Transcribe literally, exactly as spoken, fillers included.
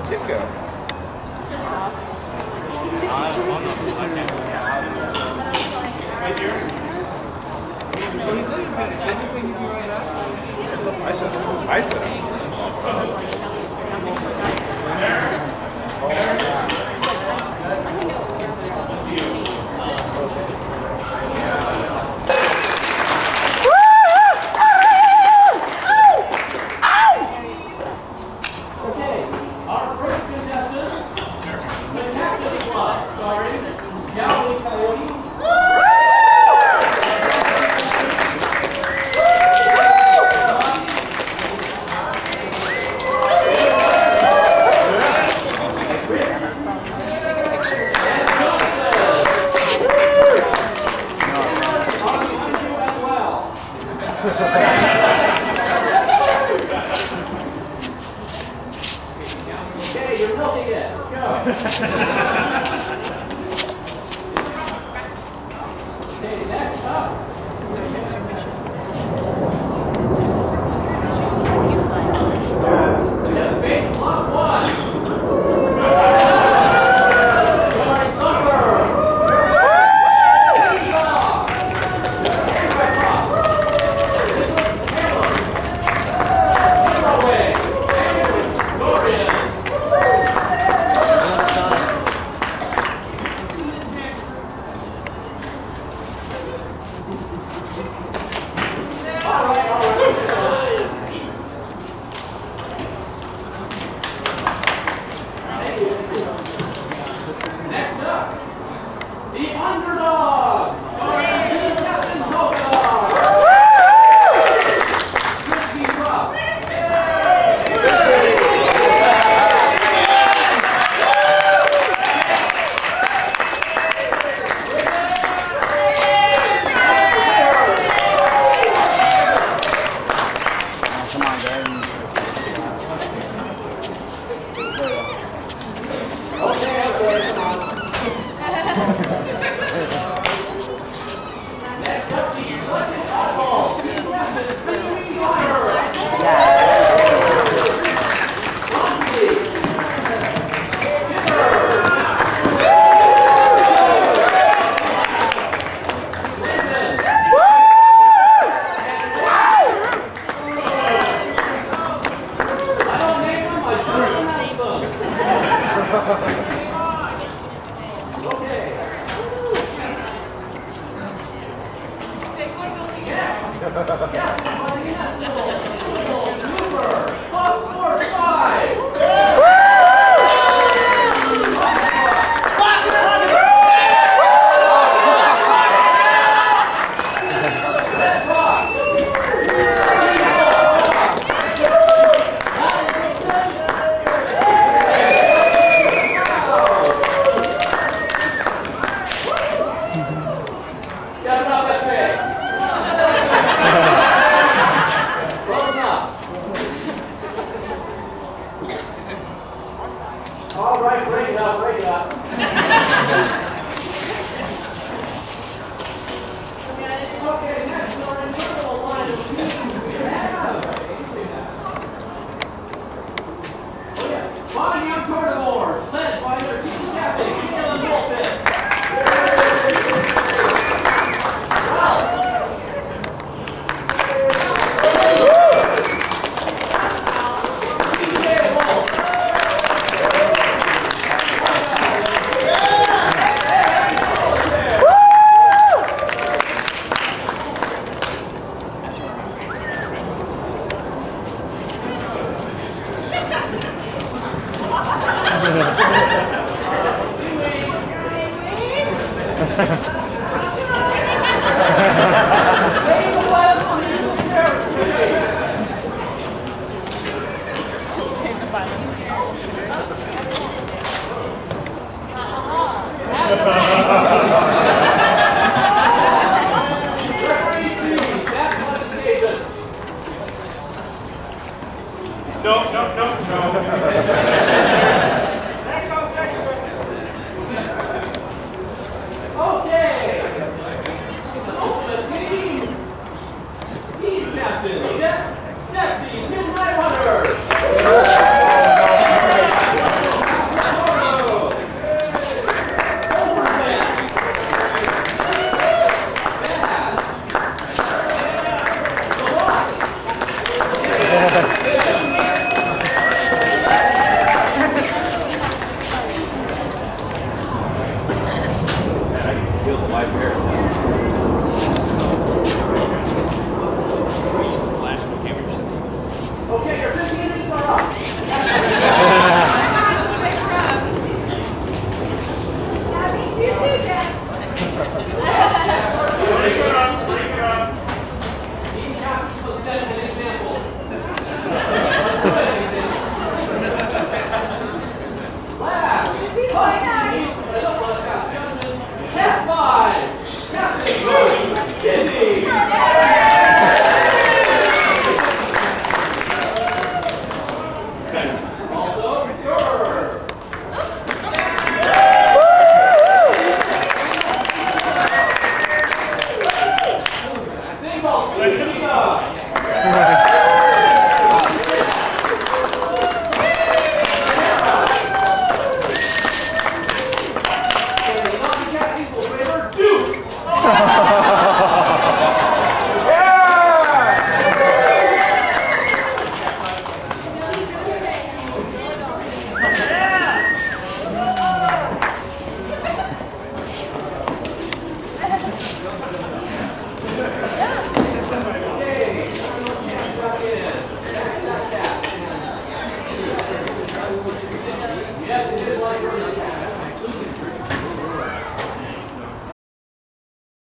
Tim go? I said, I said. Okay, our first contestants, the Cactus Club, starring Galley Coyote. Okay, you're milking it. Let's go. Okay, next up. Yeah, big plus one. Starring Thunder. Next up, the Underdogs, starring Captain Polka. Crispy Rough. Come on, guys. Okay, okay, come on. Next up, the Electric Oddball, Captain Spinning Fire. Rocky. I don't name them, I just announce them. Okay. All right, break it up, break it up. Okay, next on a middle line of two, we have oh yeah, Bobby Young Carnivores, led by their team captain, Alan Wolfist. No, no, no, no.